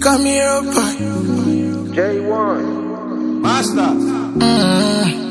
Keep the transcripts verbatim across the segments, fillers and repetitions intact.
call me Europa. J one. Master. Mm.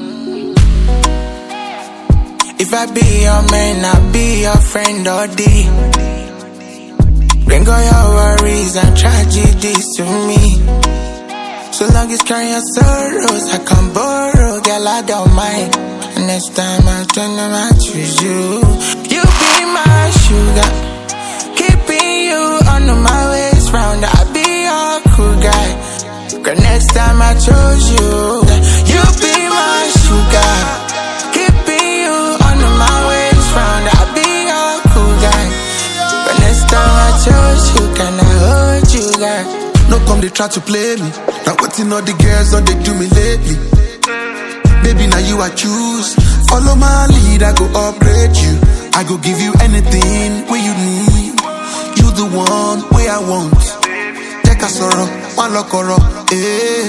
If I be your man, I'll be your friend all day. Bring all your worries and tragedies to me. So long as carry your sorrows, I can borrow, girl, I don't mind. And next time I turn them, I choose you. You be my sugar, keeping you under my waist round. I'll be your cool guy. Girl, next time I chose you. You be my sugar, keeping you under my waist round. I'll be your cool guy. But next time I chose you, can I hold you, girl? No come they try to play me. Now whatting all the girls that they do me lately. Baby, now you I choose. Follow my lead, I go upgrade you. I go give you anything where you need. You the one where I want. Take a sorrow, one lock or eh.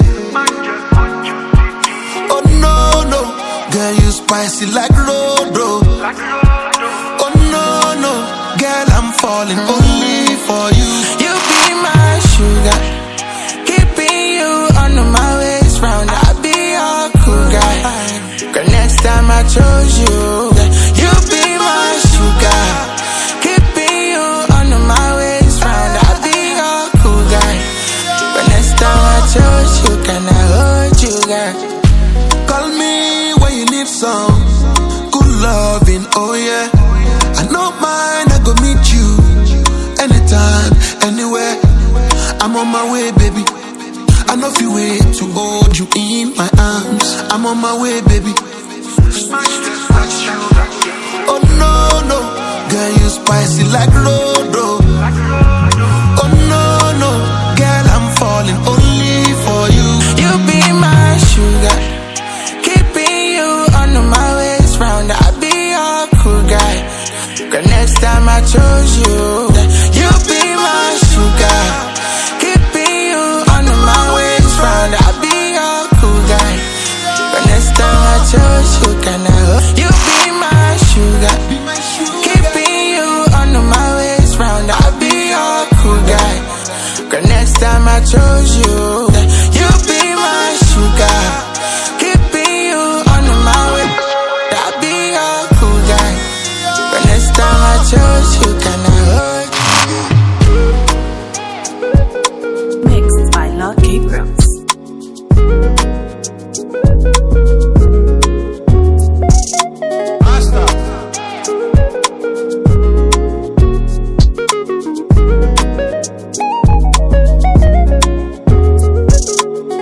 Oh no, no, girl, you spicy like Rodo. Oh no, no, girl, I'm falling only for you. You be my sugar, keeping you under my waist round. I'll be your cool guy. Girl, next time I chose you. You be my sugar, keeping you under my waist round. I'll be your cool guy. But next time I chose you, can I hold you, girl? Call me when you need some good loving, oh yeah. I know mine, I go meet you anytime, anywhere. I'm on my way, baby. I know if you wait to hold you in my arms. I'm on my way, baby. Oh no, no, girl, you spicy like Rodo. Oh no, no, girl, I'm falling only for you. You be my sugar, keeping you under my waist round. I'll be your cool guy. Girl, next time I chose you. You be my sugar, keeping you under my waist round. I'll be your cool guy. But next time I chose you, can I hold you? Be my sugar,